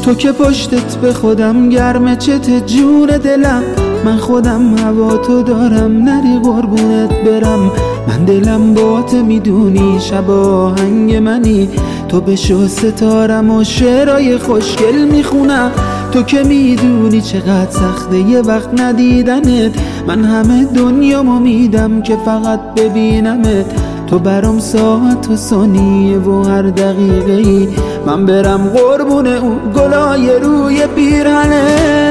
تو که پشتت به خودم گرمه چت جون دلم، من خودم هوا تو دارم، نری قربونت برم. من دلم با تو میدونی، شب آهنگ منی، تو بشو ستارم و شعرهای خوشگل میخونم. تو که میدونی چقدر سخته یه وقت ندیدنت، من همه دنیامو میدم که فقط ببینمت. تو برام ساعت و ثانیه و هر دقیقه ای من برم قربون اون گلای روی پیرهنه.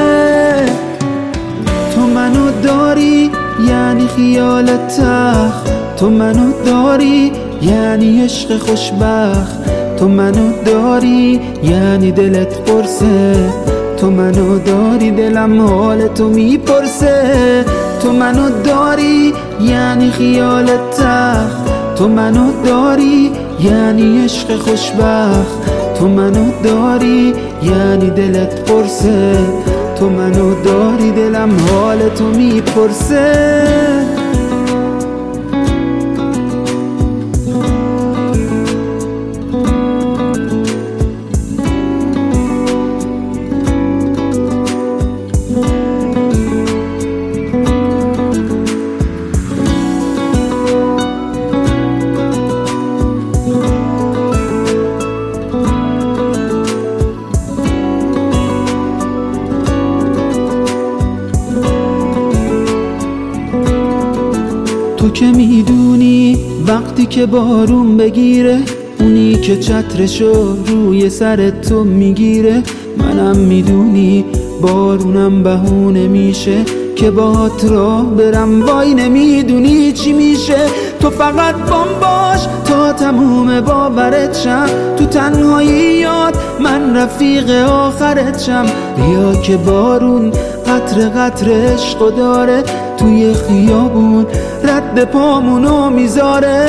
تو منو داری یعنی خیالت تخت، تو منو داری یعنی عشق خوشبخت، تو منو داری یعنی دلت قرصه، تو منو داری دلم حال تو میپرسه. تو منو داری یعنی خیالت تخت، تو منو داری یعنی عشق خوشبخت، تو منو داری یعنی دلت قرصه، تو منو داری دلم حال تو میپرسه. تو که میدونی وقتی که بارون بگیره، اونی که چترشو روی سر تو میگیره، منم میدونی بارونم بهونه میشه که باهات راه برم، وای نمیدونی چی میشه. تو فقط بام باش تا تموم باورت شم، تو تنهاییات من رفیق آخرت شم. بیا که بارون قطر قطر عشقو داره، توی خیابون رد پامونو میذاره.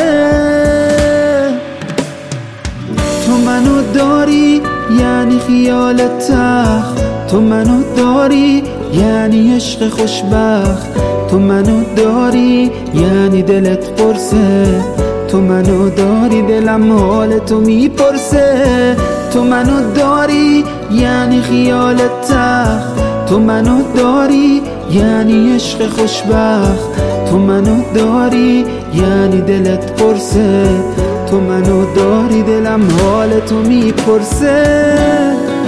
تو منو داری یعنی خیالت تخت، تو منو داری یعنی عشق خوشبخت، تو منو داری یعنی دلت قرصه، تو منو داری دلم حال تو میپرسه. تو منو داری یعنی خیالت تخت، تو منو داری یعنی عشق خوشبخت، تو منو داری یعنی دلت قرصه، تو منو داری دلم حال تو میپرسه.